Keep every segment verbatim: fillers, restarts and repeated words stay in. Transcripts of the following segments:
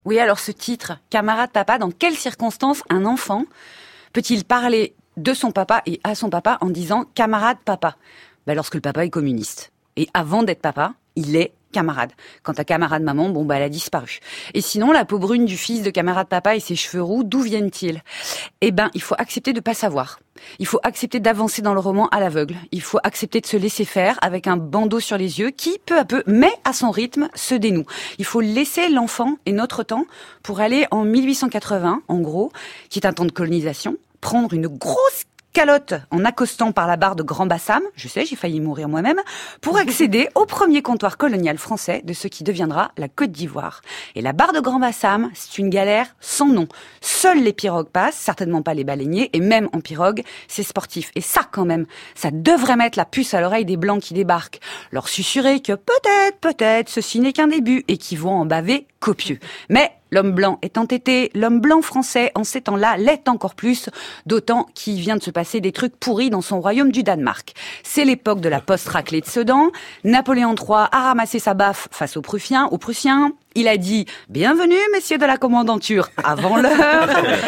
Oui, alors ce titre, camarade papa, dans quelles circonstances un enfant peut-il parler de son papa et à son papa en disant camarade papa ? Ben, lorsque le papa est communiste. Et avant d'être papa, il est camarade. Quant à camarade maman, bon bah elle a disparu. Et sinon, la peau brune du fils de camarade papa et ses cheveux roux, d'où viennent-ils ? Eh ben, il faut accepter de pas savoir. Il faut accepter d'avancer dans le roman à l'aveugle. Il faut accepter de se laisser faire avec un bandeau sur les yeux qui, peu à peu, mais à son rythme, se dénoue. Il faut laisser l'enfant et notre temps pour aller en mille huit cent quatre-vingts, en gros, qui est un temps de colonisation, prendre une grosse calotte en accostant par la barre de Grand Bassam, je sais, j'ai failli mourir moi-même, pour accéder au premier comptoir colonial français de ce qui deviendra la Côte d'Ivoire. Et la barre de Grand Bassam, c'est une galère sans nom. Seuls les pirogues passent, certainement pas les baleiniers, et même en pirogue, c'est sportif. Et ça, quand même, ça devrait mettre la puce à l'oreille des Blancs qui débarquent, leur susurrer que peut-être, peut-être, ceci n'est qu'un début, et qui vont en baver copieux. Mais l'homme blanc est entêté, l'homme blanc français, en ces temps-là, l'est encore plus, d'autant qu'il vient de se passer des trucs pourris dans son royaume du Danemark. C'est l'époque de la post-raclée de Sedan. Napoléon trois a ramassé sa baffe face aux Prussiens, aux Prussiens. Il a dit « Bienvenue, messieurs de la commandanture, avant l'heure ».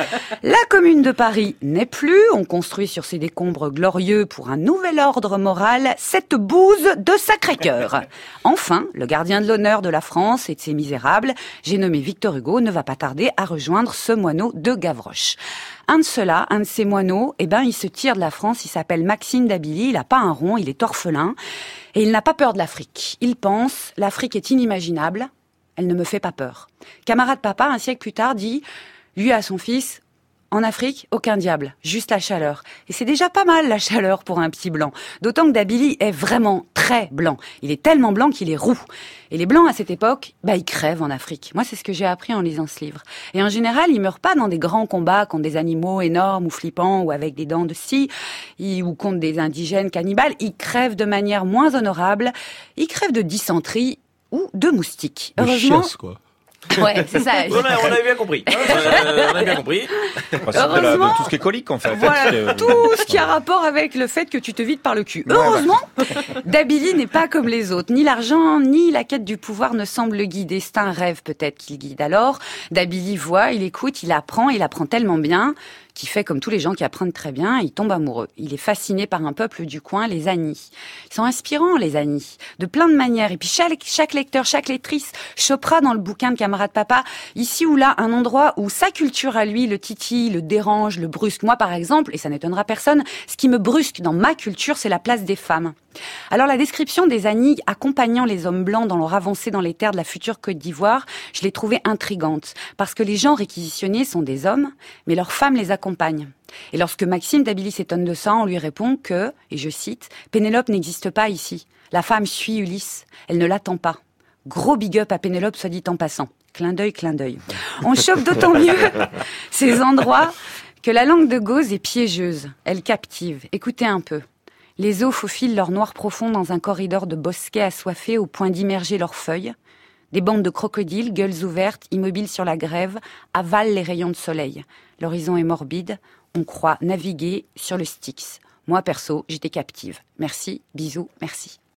La commune de Paris n'est plus. On construit sur ses décombres glorieux pour un nouvel ordre moral cette bouse de Sacré-Cœur. Enfin, le gardien de l'honneur de la France et de ses misérables, j'ai nommé Victor Hugo, ne va pas tarder à rejoindre ce moineau de Gavroche. Un de ceux-là, un de ces moineaux, eh ben, il se tire de la France, il s'appelle Maxime d'Abilly, il a pas un rond, il est orphelin, et il n'a pas peur de l'Afrique. Il pense, l'Afrique est inimaginable, elle ne me fait pas peur. Camarade papa, un siècle plus tard, dit, lui à son fils, en Afrique, aucun diable, juste la chaleur. Et c'est déjà pas mal, la chaleur, pour un petit blanc. D'autant que D'Abilly est vraiment très blanc. Il est tellement blanc qu'il est roux. Et les blancs, à cette époque, bah, ils crèvent en Afrique. Moi, c'est ce que j'ai appris en lisant ce livre. Et en général, ils meurent pas dans des grands combats contre des animaux énormes ou flippants ou avec des dents de scie, ou contre des indigènes cannibales. Ils crèvent de manière moins honorable. Ils crèvent de dysenterie ou de moustiques. De Heureusement. chiasse, quoi. Ouais, c'est ça. On a, on a bien compris. Euh, on a bien compris. Enfin, c'est de, la, de tout ce qui est colique, en fait. Voilà, C'est... tout ce qui a rapport avec le fait que tu te vides par le cul. Heureusement, D'Abilly n'est pas comme les autres. Ni l'argent, ni la quête du pouvoir ne semblent le guider. C'est un rêve peut-être qu'il guide. Alors, D'Abilly voit, il écoute, il apprend, il apprend tellement bien qu'il fait comme tous les gens qui apprennent très bien, il tombe amoureux. Il est fasciné par un peuple du coin, les Anis. Ils sont inspirants, les Anis, de plein de manières. Et puis chaque, chaque lecteur, chaque lectrice chopera dans le bouquin de Camarade Papa, ici ou là, un endroit où sa culture à lui le titille, le dérange, le brusque. Moi, par exemple, et ça n'étonnera personne, ce qui me brusque dans ma culture, c'est la place des femmes. Alors la description des Anis accompagnant les hommes blancs dans leur avancée dans les terres de la future Côte d'Ivoire, je l'ai trouvée intrigante, parce que les gens réquisitionnés sont des hommes, mais leurs femmes les accompagnent. Et lorsque Maxime d'Abilly s'étonne de ça, on lui répond que, et je cite, « Pénélope n'existe pas ici. La femme suit Ulysse. Elle ne l'attend pas. » Gros big up à Pénélope, soit dit en passant. Clin d'œil, clin d'œil. On chauffe d'autant mieux ces endroits que la langue de Gauze est piégeuse. Elle captive. Écoutez un peu. Les eaux faufilent leur noir profond dans un corridor de bosquets assoiffés au point d'immerger leurs feuilles. Des bandes de crocodiles, gueules ouvertes, immobiles sur la grève, avalent les rayons de soleil. L'horizon est morbide. On croit naviguer sur le Styx. Moi, perso, j'étais captive. Merci, bisous, merci.